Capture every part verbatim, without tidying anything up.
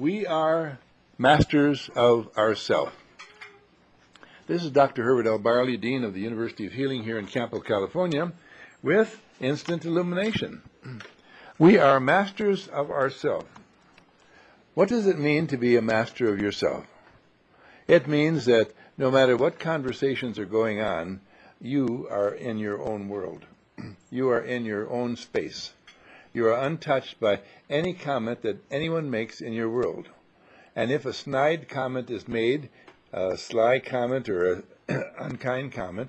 We are masters of ourself. This is Doctor Herbert L. Barley, Dean of the University of Healing here in Campo, California, with Instant Illumination. We are masters of ourself. What does it mean to be a master of yourself? It means that no matter what conversations are going on, you are in your own world. You are in your own space. You are untouched by any comment that anyone makes in your world. And if a snide comment is made, a sly comment or an unkind comment,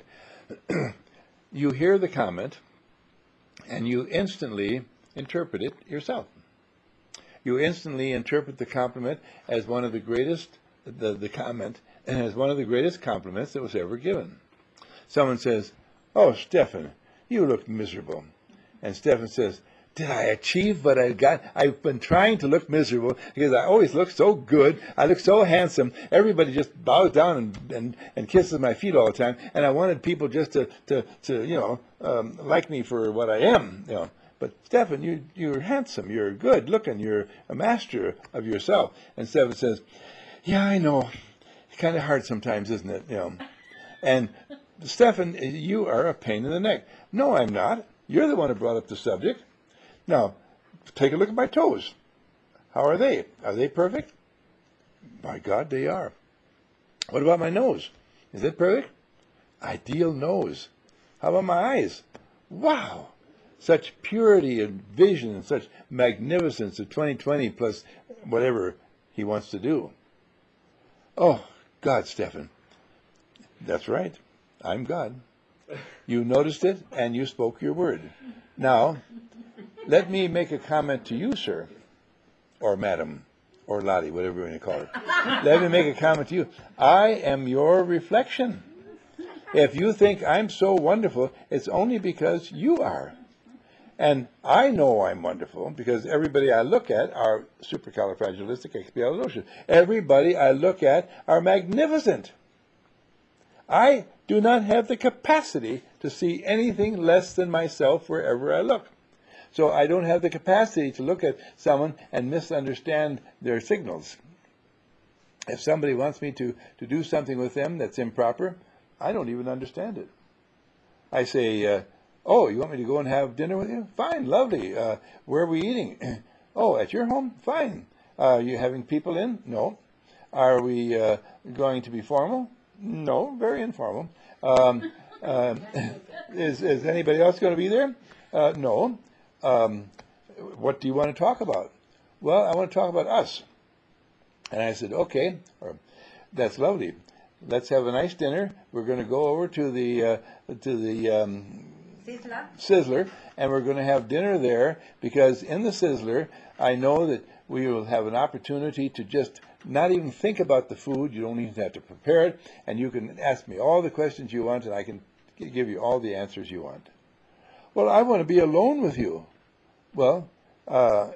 you hear the comment and you instantly interpret it yourself. You instantly interpret the compliment as one of the greatest, the, the comment, as one of the greatest compliments that was ever given. Someone says, "Oh, Stefan, you look miserable." And Stefan says, "Did I achieve what I got? I've been trying to look miserable because I always look so good. I look so handsome. Everybody just bows down and, and, and kisses my feet all the time. And I wanted people just to, to, to you know, um, like me for what I am, you know. But Stefan, you, you're handsome. You're good looking. You're a master of yourself." And Stefan says, "Yeah, I know. It's kind of hard sometimes, isn't it? You know." And Stefan, you are a pain in the neck. "No, I'm not. You're the one who brought up the subject. Now, take a look at my toes. How are they? Are they perfect?" "My God, they are." "What about my nose? Is it perfect?" "Ideal nose." "How about my eyes?" "Wow. Such purity and vision and such magnificence of twenty twenty plus whatever he wants to do." "Oh, God, Stefan." "That's right. I'm God. You noticed it and you spoke your word. Now, let me make a comment to you, sir, or madam, or Lottie, whatever you want to call it. Let me make a comment to you. I am your reflection. If you think I'm so wonderful, it's only because you are. And I know I'm wonderful because everybody I look at are supercalifragilisticexpialidocious. Everybody I look at are magnificent. I do not have the capacity to see anything less than myself wherever I look. So I don't have the capacity to look at someone and misunderstand their signals. If somebody wants me to, to do something with them that's improper, I don't even understand it. I say, uh, "Oh, you want me to go and have dinner with you? Fine, lovely. Uh, where are we eating?" "Oh, at your home? Fine. Uh, are you having people in?" "No." "Are we uh, going to be formal?" "No, very informal." Um, uh, is, is anybody else going to be there?" Uh, "No." Um, "what do you want to talk about?" "Well, I want to talk about us." And I said, "Okay, or, that's lovely. Let's have a nice dinner. We're going to go over to the uh, to the um, Sizzler. Sizzler, and we're going to have dinner there because in the Sizzler, I know that we will have an opportunity to just not even think about the food. You don't even have to prepare it, and you can ask me all the questions you want, and I can give you all the answers you want." "Well, I want to be alone with you." "Well, uh,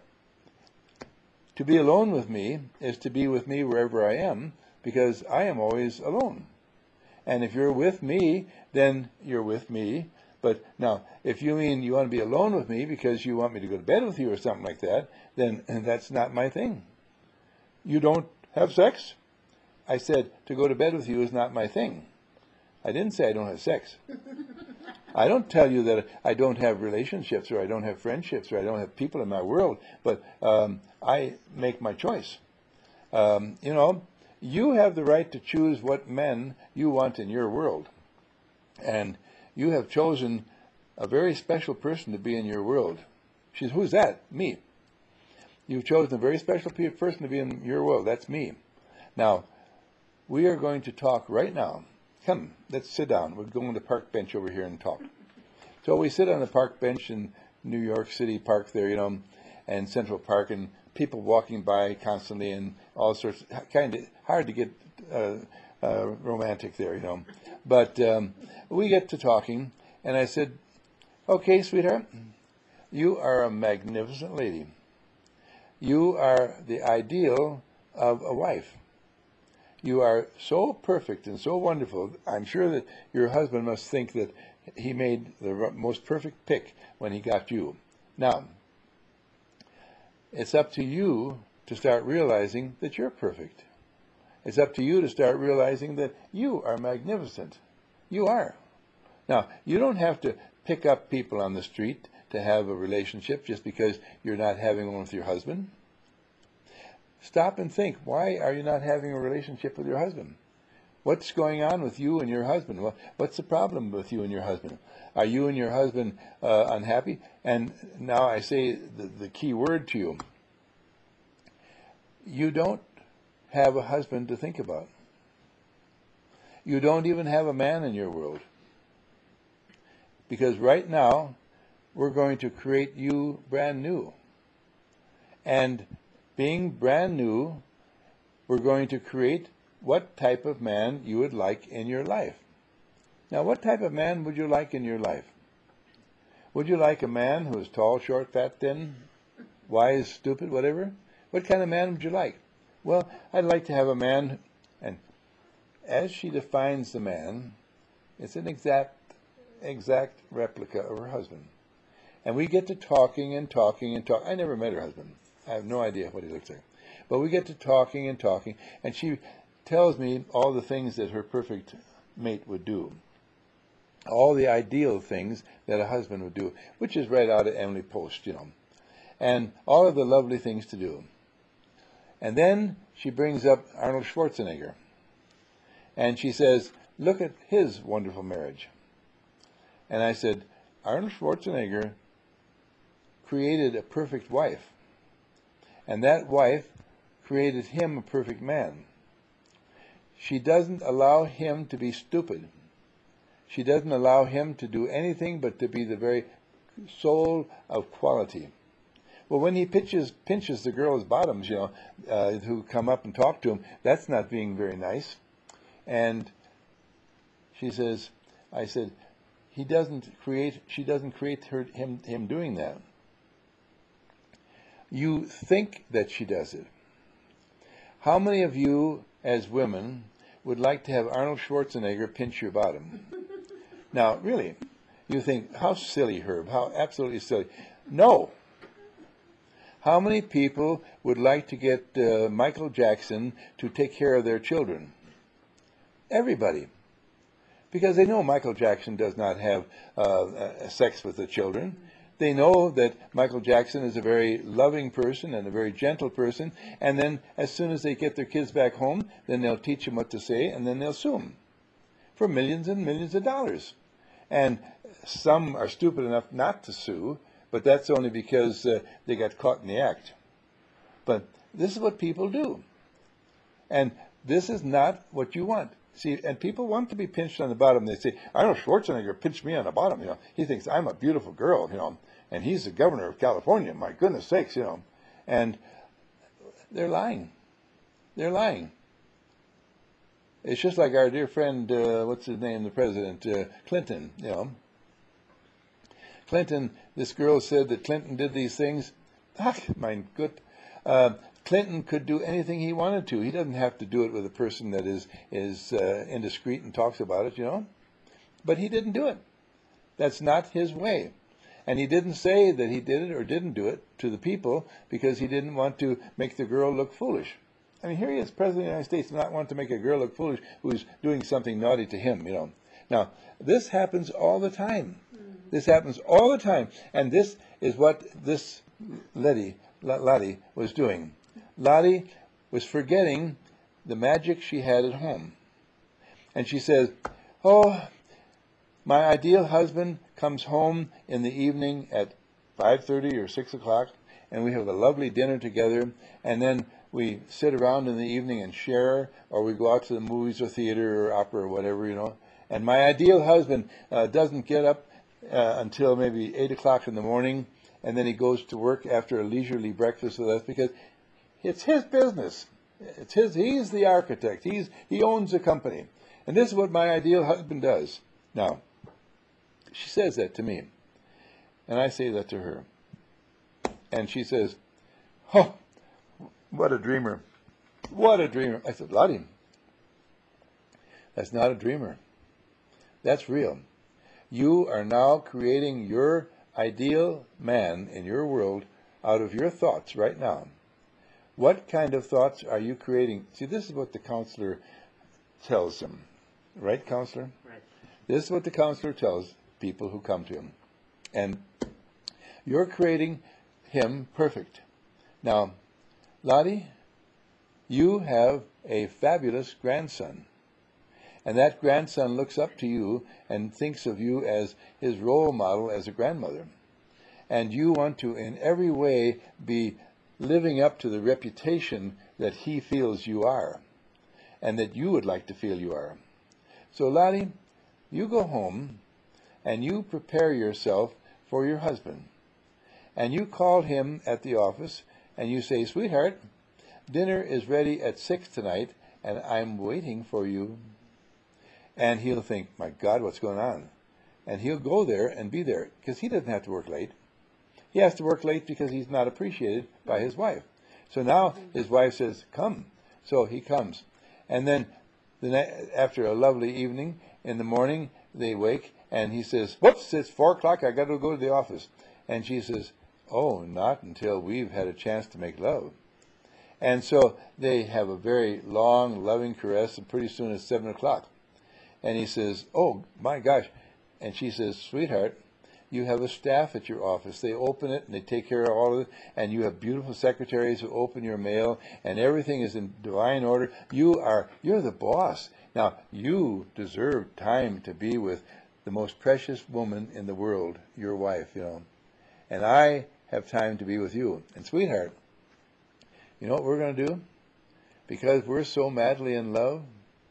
to be alone with me is to be with me wherever I am, because I am always alone. And if you're with me, then you're with me. But now, if you mean you want to be alone with me because you want me to go to bed with you or something like that, then that's not my thing." "You don't have sex?" I said, to go to bed with you is not my thing. I didn't say I don't have sex. I don't tell you that I don't have relationships or I don't have friendships or I don't have people in my world, but um, I make my choice. Um, you know, you have the right to choose what men you want in your world. And you have chosen a very special person to be in your world. She says, "Who's that?" "Me." You've chosen a very special person to be in your world. That's me. Now, we are going to talk right now. Come, let's sit down. We're going to the park bench over here and talk. So we sit on the park bench in New York City Park there, you know, and Central Park, and people walking by constantly and all sorts. Kind of hard to get uh, uh, romantic there, you know. But um, we get to talking, and I said, "Okay, sweetheart, you are a magnificent lady. You are the ideal of a wife. You are so perfect and so wonderful. I'm sure that your husband must think that he made the most perfect pick when he got you. Now, it's up to you to start realizing that you're perfect. It's up to you to start realizing that you are magnificent. You are. Now, you don't have to pick up people on the street to have a relationship just because you're not having one with your husband. Stop and think, why are you not having a relationship with your husband? What's going on with you and your husband? Well, what's the problem with you and your husband? Are you and your husband uh, unhappy? And now I say the, the key word to you. You don't have a husband to think about. You don't even have a man in your world. Because right now, we're going to create you brand new. And being brand new, we're going to create what type of man you would like in your life. Now, what type of man would you like in your life? Would you like a man who is tall, short, fat, thin, wise, stupid, whatever? What kind of man would you like? Well, I'd like to have a man, and as she defines the man, it's an exact, exact replica of her husband. And we get to talking and talking and talking. I never met her husband. I have no idea what he looks like. But we get to talking and talking, and she tells me all the things that her perfect mate would do. All the ideal things that a husband would do, which is right out of Emily Post, you know. And all of the lovely things to do. And then she brings up Arnold Schwarzenegger. And she says, look at his wonderful marriage. And I said, Arnold Schwarzenegger created a perfect wife. And that wife created him a perfect man. She doesn't allow him to be stupid. She doesn't allow him to do anything but to be the very soul of quality. Well, when he pitches, pinches the girls' bottoms, you know, uh, who come up and talk to him, that's not being very nice. And she says, I said, he doesn't create, she doesn't create her, him, him doing that. You think that she does it. How many of you, as women, would like to have Arnold Schwarzenegger pinch your bottom? Now, really, you think, how silly, Herb, how absolutely silly. No. How many people would like to get uh, Michael Jackson to take care of their children? Everybody. Because they know Michael Jackson does not have uh, sex with the children. They know that Michael Jackson is a very loving person and a very gentle person, and then as soon as they get their kids back home, then they'll teach them what to say, and then they'll sue them for millions and millions of dollars. And some are stupid enough not to sue, but that's only because uh, they got caught in the act. But this is what people do. And this is not what you want. See, and people want to be pinched on the bottom. They say, Arnold Schwarzenegger pinched me on the bottom, you know. He thinks I'm a beautiful girl, you know, and he's the governor of California, my goodness sakes, you know. And they're lying. They're lying. It's just like our dear friend, uh, what's his name, the president, uh, Clinton, you know. Clinton, this girl said that Clinton did these things. Ah, mein Gott. Uh, Clinton could do anything he wanted to. He doesn't have to do it with a person that is, is uh, indiscreet and talks about it, you know. But he didn't do it. That's not his way. And he didn't say that he did it or didn't do it to the people because he didn't want to make the girl look foolish. I mean, here he is, President of the United States, not want to make a girl look foolish who's doing something naughty to him, you know. Now, this happens all the time. This happens all the time. And this is what this lady, Lottie, was doing. Lottie was forgetting the magic she had at home. And she says, oh, my ideal husband comes home in the evening at five thirty or six o'clock, and we have a lovely dinner together, and then we sit around in the evening and share, or we go out to the movies or theater or opera or whatever, you know. And my ideal husband uh, doesn't get up uh, until maybe eight o'clock in the morning, and then he goes to work after a leisurely breakfast with us because it's his business. It's his. He's the architect. He's he owns the company, and this is what my ideal husband does. Now, she says that to me, and I say that to her, and she says, "Oh, what a dreamer! What a dreamer!" I said, "Lottie, that's not a dreamer. That's real. You are now creating your ideal man in your world out of your thoughts right now. What kind of thoughts are you creating? See, this is what the counselor tells them. Right, counselor? Right. This is what the counselor tells people who come to him. And you're creating him perfect. Now, Lottie, you have a fabulous grandson. And that grandson looks up to you and thinks of you as his role model as a grandmother. And you want to, in every way, be living up to the reputation that he feels you are, and that you would like to feel you are. So, Lottie, you go home, and you prepare yourself for your husband. And you call him at the office, and you say, sweetheart, dinner is ready at six tonight, and I'm waiting for you. And he'll think, my God, what's going on? And he'll go there and be there, because he doesn't have to work late. He has to work late because he's not appreciated by his wife. So now his wife says, come. So he comes. And then the ne- after a lovely evening, in the morning, they wake, and he says, whoops, it's four o'clock, I got to go to the office. And she says, oh, not until we've had a chance to make love. And so they have a very long, loving caress, and pretty soon it's seven o'clock. And he says, oh, my gosh. And she says, sweetheart, you have a staff at your office. They open it and they take care of all of it. And you have beautiful secretaries who open your mail, and everything is in divine order. You are, you're the boss. Now, you deserve time to be with the most precious woman in the world, your wife, you know. And I have time to be with you. And sweetheart, you know what we're going to do? Because we're so madly in love,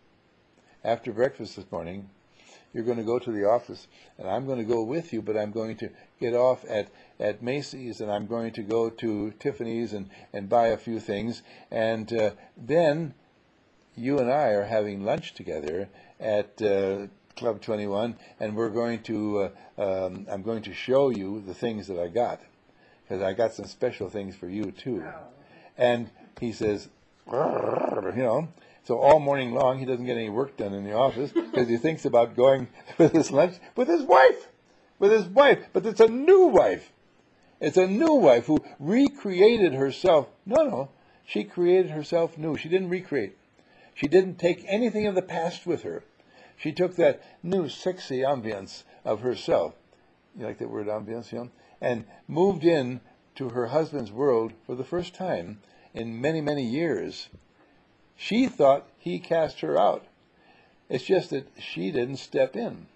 after breakfast this morning, you're going to go to the office, and I'm going to go with you, but I'm going to get off at, at Macy's, and I'm going to go to Tiffany's and, and buy a few things. And uh, then you and I are having lunch together at uh, Club twenty-one, and we're going to, uh, um, I'm going to show you the things that I got, because I got some special things for you, too. And he says, you know, so all morning long, he doesn't get any work done in the office because he thinks about going with his lunch with his wife, with his wife. But it's a new wife. It's a new wife who recreated herself. No, no, she created herself new. She didn't recreate. She didn't take anything of the past with her. She took that new sexy ambience of herself. You like that word, ambience, you know? And moved in to her husband's world for the first time in many, many years. She thought he cast her out. It's just that she didn't step in.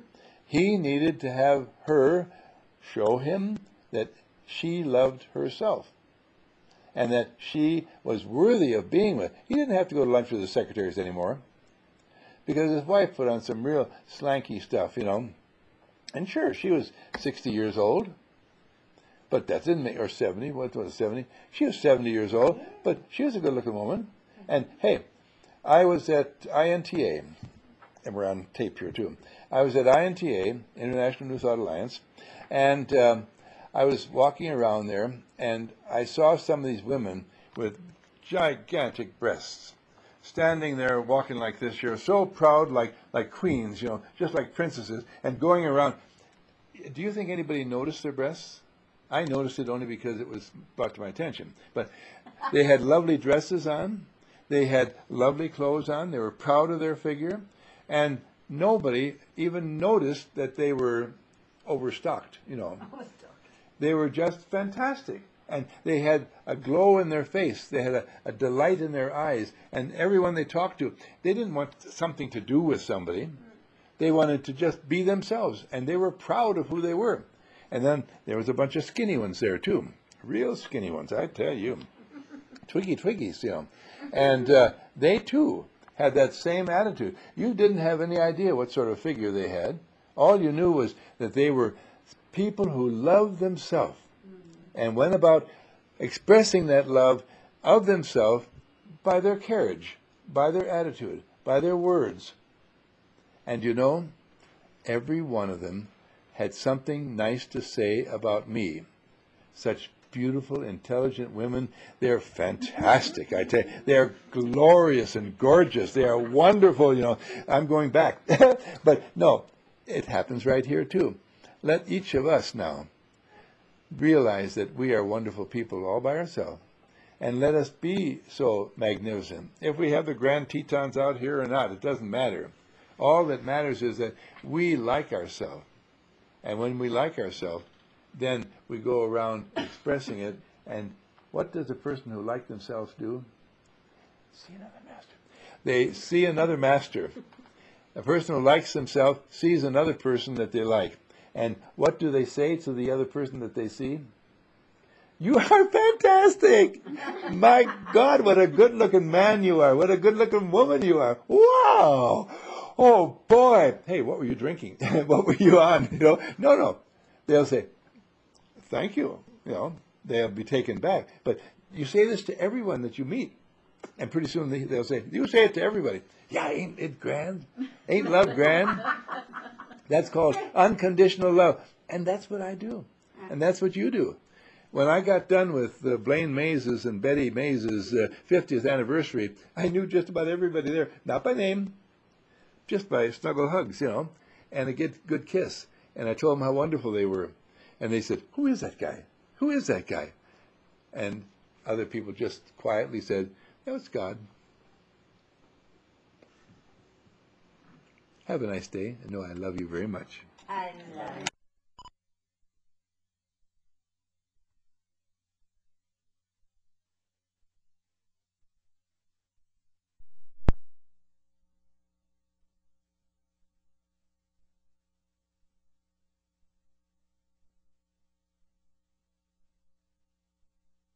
He needed to have her show him that she loved herself and that she was worthy of being with. He didn't have to go to lunch with the secretaries anymore because his wife put on some real slanky stuff, you know. And sure, she was sixty years old, but that didn't make, or seventy, what was it, seventy? She was seventy years old, but she was a good-looking woman. And, hey, I was at I N T A, and we're on tape here, too. I was at I N T A, International New Thought Alliance, and um, I was walking around there, and I saw some of these women with gigantic breasts, standing there walking like this here, so proud, like, like queens, you know, just like princesses, and going around. Do you think anybody noticed their breasts? I noticed it only because it was brought to my attention. But they had lovely dresses on. They had lovely clothes on. They were proud of their figure. And nobody even noticed that they were overstocked, you know. They were just fantastic. And they had a glow in their face. They had a, a delight in their eyes. And everyone they talked to, they didn't want something to do with somebody. They wanted to just be themselves. And they were proud of who they were. And then there was a bunch of skinny ones there, too. Real skinny ones, I tell you. Twiggy Twiggies, you know. And uh, they, too, had that same attitude. You didn't have any idea what sort of figure they had. All you knew was that they were people who loved themselves and went about expressing that love of themselves by their carriage, by their attitude, by their words. And you know, every one of them had something nice to say about me. Such beautiful, intelligent women. They're fantastic, I tell you. They're glorious and gorgeous. They are wonderful, you know. I'm going back. But no, it happens right here too. Let each of us now realize that we are wonderful people all by ourselves. and let us be so magnificent. If we have the Grand Tetons out here or not, it doesn't matter. All that matters is that we like ourselves. And when we like ourselves, then we go around expressing it. And what does a person who likes themselves do? See another master. They see another master. A person who likes themselves sees another person that they like. And what do they say to the other person that they see? You are fantastic! My God, what a good-looking man you are. What a good-looking woman you are. Wow! Oh, boy. Hey, what were you drinking? What were you on? You know? No, no. They'll say, thank you. You know, they'll be taken back. But you say this to everyone that you meet. And pretty soon they, they'll say, you say it to everybody. Yeah, ain't it grand? Ain't love grand? That's called unconditional love. And that's what I do. And that's what you do. When I got done with uh, Blaine Mays' and Betty Mays' uh, fiftieth anniversary, I knew just about everybody there. Not by name, just by snuggle hugs, you know, and a good, good kiss. And I told them how wonderful they were. And they said, who is that guy? Who is that guy? And other people just quietly said, no, it's God. Have a nice day, and know I love you very much. I love you.